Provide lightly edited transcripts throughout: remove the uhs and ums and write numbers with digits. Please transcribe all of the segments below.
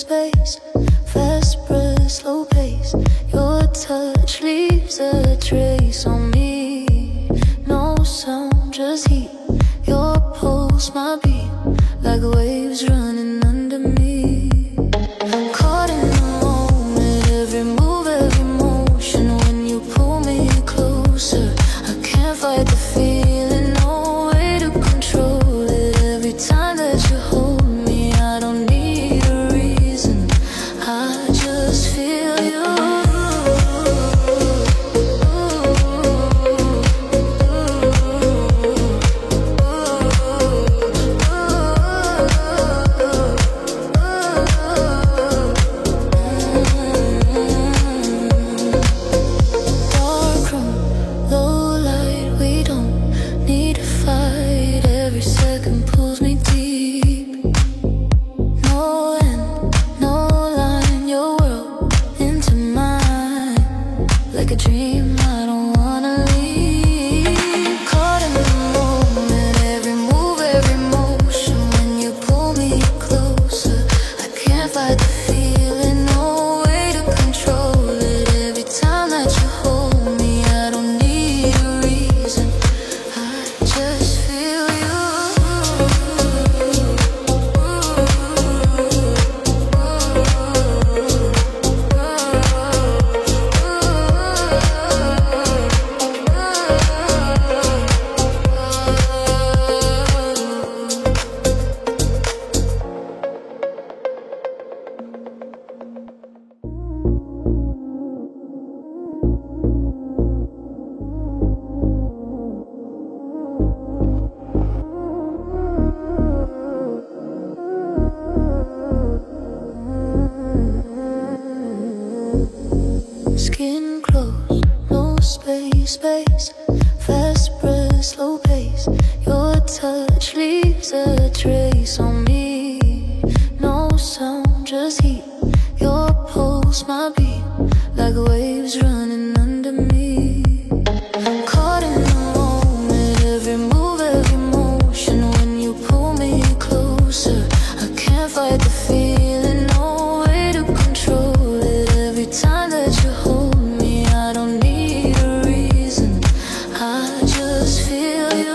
space, fast breath, slow pace. Your touch leaves a trace on me. No sound, just heat. Your pulse, my beat, like waves running under me. Caught in the moment, every move, every motion. When you pull me closer, I can't fight the feeling, no way to control it. Every time that you hold me, I don't need a reason, I just feel you. Like a dream, I don't wanna leave. Caught in the moment, every move, every motion. When you pull me closer, I can't fight the feeling, no way to control it. Every time that you hold me, I don't need a reason, I just feel you. Skin close, no space, fast breath, slow pace. Your touch leaves a trace on me. No sound, just heat. Your pulse, my beat, like waves running under me. Caught in the moment, every move, every motion. When you pull me closer, I can't fight the feeling, no way to control it. Every time that you hold me, I don't need a reason, I just feel you.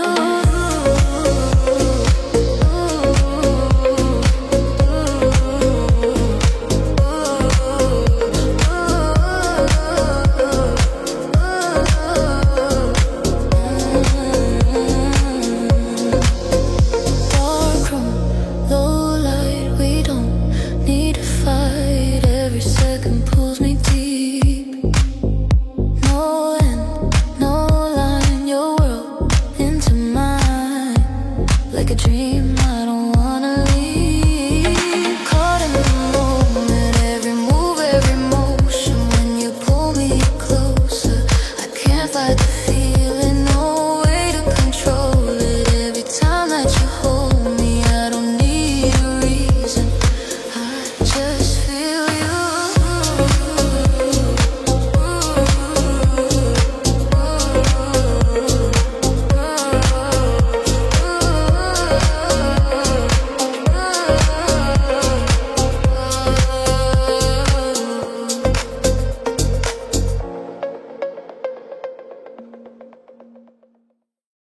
Dark room, low light, we don't need to fight. Every second pulls me deep. No end, no line, your world into mine. Like a dream, I